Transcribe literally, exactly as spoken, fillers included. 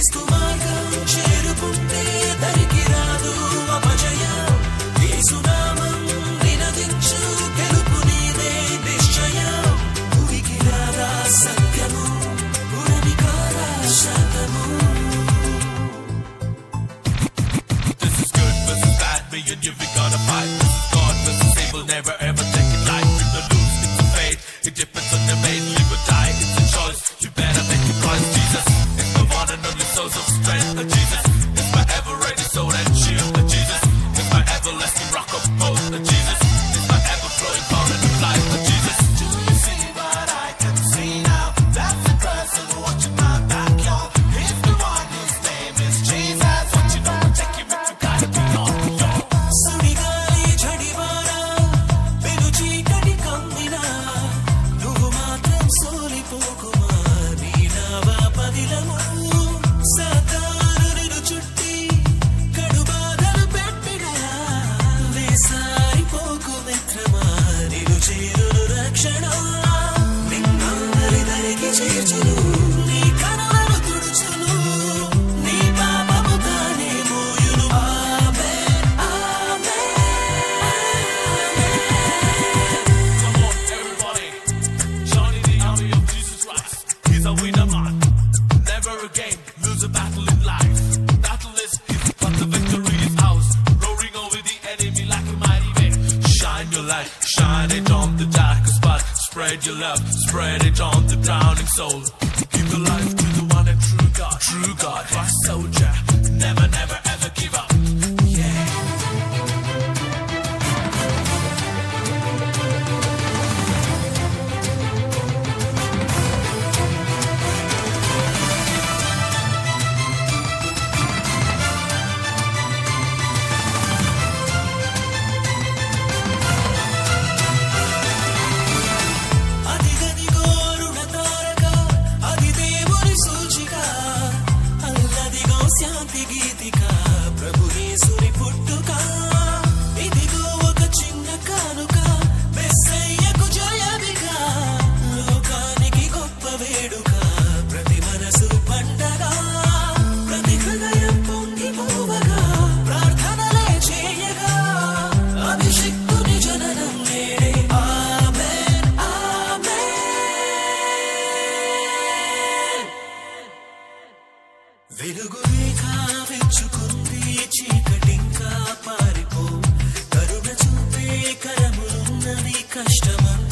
క్రీస్తు మార్గం చేరుకుంటే దరికి రాదు అపజయం. యేసు నామం నినదించు గెలుపు నీదే నిశ్చయం. భూమికి రాదా సత్యము పురమి కాదా శాంతము. This is good versus bad, me and you we gotta fight. This is God versus evil, never ever take it light. Win or lose, it's a fate. It depends on your mate, live or die. It's a choice. You better make it right. Jesus is the one and only source of strength. And Jesus is my ever ready soul and shield. And Jesus is my everlasting rock of hope. And Jesus is my ever flowing fountain of life. And Jesus, do you see what I can see now? That's the person watching my back, y'all. He's the one whose name is Jesus. What you know, take him if you gotta be on, y'all. సుడిగాలి జడివానా వెలు చీకటి కమ్మినా నువ్వు మాత్రం సోలిపోకుమా. నీ నావా పదిలము సాతాను నిన్ను చుట్టి కడు బాధలు పెట్టినా వేసారిపోకు మిత్రమా. నిన్ను చేరును రక్షణ నిన్నందరి దరికి చేర్చును. నీ కనులను తుడుచును. నీ పాపము తానే మోయును. ఆమేన్ ఆమేన్. Come on, everybody. Johnny the army of Jesus Christ. He's a winner man. Never again lose a battle in life. Battle is his, but the victory is ours. Roaring over the enemy like a mighty wave. Shine your light, shine it on the darkest spot. Spread your love, spread it on the drowning soul. Give your life to the one and true God. True God, my soldier. Never, never, ever give up. Yeah. అదిగదిగో అరుణ తారక అది దేవుని సూచిక. అల్లదిగో శాంతి గీతిక ప్రభు యేసుని పుట్టుక. ఇదిగో ఒక చిన్న కానుక మెస్సయ్యకు జయమిక. లోకానికి గొప్ప వేడుక ప్రతి మనసు పండగ. ప్రతి హృదయం పొంగిపోవగా ప్రార్థనలే చేయగా అభిషిక్తుని జననం నేడే. ఆమేన్ ఆమేన్. వెలుగు రేఖ వెచ్చుకుంది చీకటింకా పారిపో. కరుణ చూపే కరములున్నది కష్టమంతా